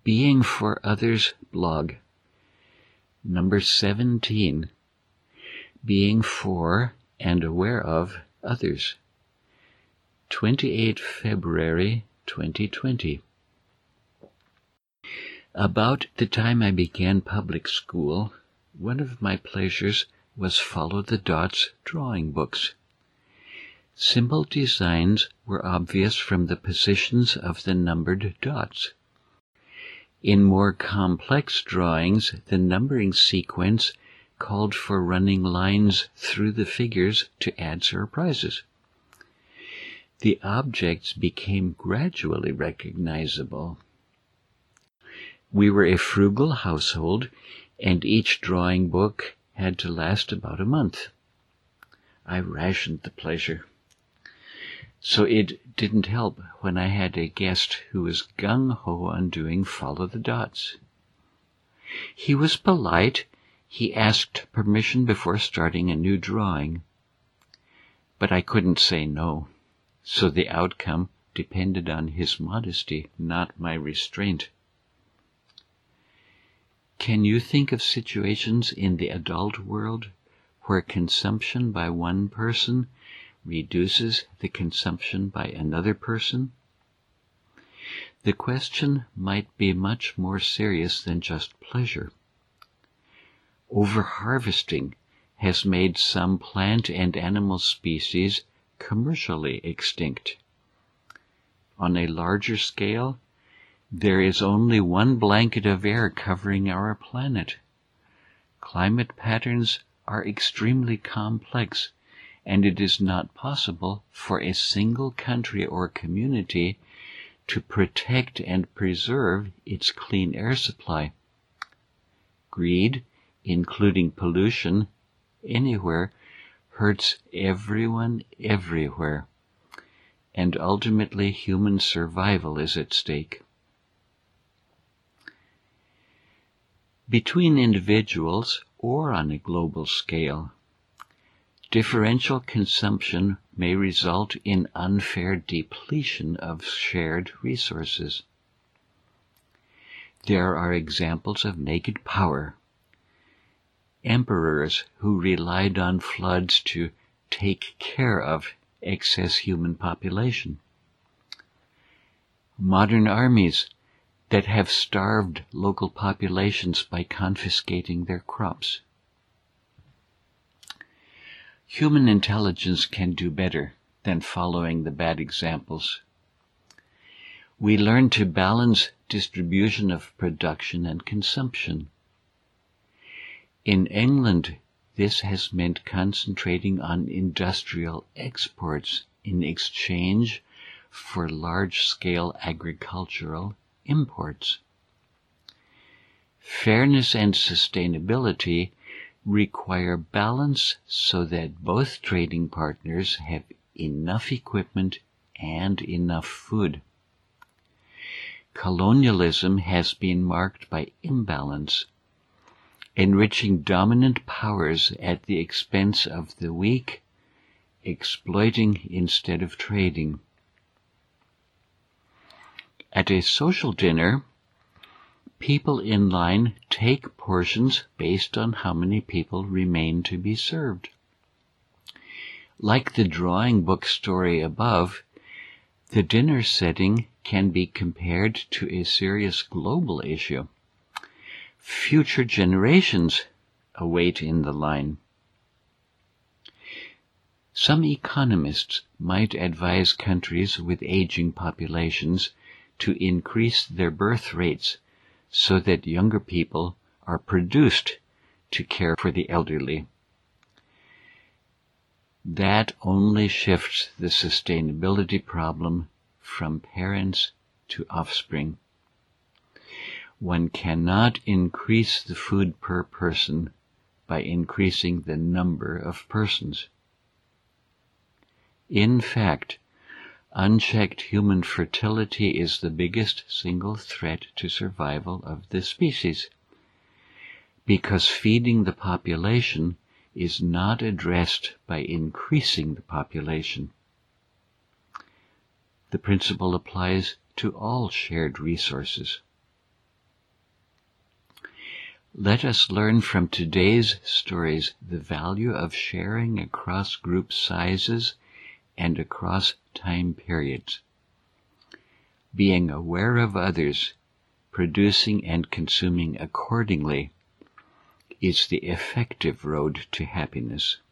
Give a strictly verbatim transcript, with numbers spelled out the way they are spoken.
Being for Others blog. Number seventeen. Being for and aware of others. twenty-eighth February twenty twenty. About the time I began public school, one of my pleasures was Follow the Dots drawing books. Simple designs were obvious from the positions of the numbered dots. In more complex drawings, the numbering sequence called for running lines through the figures to add surprises. The objects became gradually recognizable. We were a frugal household, and each drawing book had to last about a month. I rationed the pleasure. So it didn't help when I had a guest who was gung-ho on doing Follow the Dots. He was polite. He asked permission before starting a new drawing. But I couldn't say no, so the outcome depended on his modesty, not my restraint. Can you think of situations in the adult world where consumption by one person reduces the consumption by another person? The question might be much more serious than just pleasure. Overharvesting has made some plant and animal species commercially extinct. On a larger scale, there is only one blanket of air covering our planet. Climate patterns are extremely complex, and it is not possible for a single country or community to protect and preserve its clean air supply. Greed, including pollution, anywhere, hurts everyone everywhere, and ultimately human survival is at stake. Between individuals or on a global scale, differential consumption may result in unfair depletion of shared resources. There are examples of naked power. Emperors who relied on floods to take care of excess human population. Modern armies that have starved local populations by confiscating their crops. Human intelligence can do better than following the bad examples. We learn to balance distribution of production and consumption. In England, this has meant concentrating on industrial exports in exchange for large-scale agricultural imports. Fairness and sustainability require balance so that both trading partners have enough equipment and enough food. Colonialism has been marked by imbalance, enriching dominant powers at the expense of the weak, exploiting instead of trading. At a social dinner, people in line take portions based on how many people remain to be served. Like the drawing book story above, the dinner setting can be compared to a serious global issue. Future generations await in the line. Some economists might advise countries with aging populations to increase their birth rates so that younger people are produced to care for the elderly. That only shifts the sustainability problem from parents to offspring. One cannot increase the food per person by increasing the number of persons. In fact, unchecked human fertility is the biggest single threat to survival of the species, because feeding the population is not addressed by increasing the population. The principle applies to all shared resources. Let us learn from today's stories the value of sharing across group sizes and across time periods. Being aware of others, producing and consuming accordingly, is the effective road to happiness.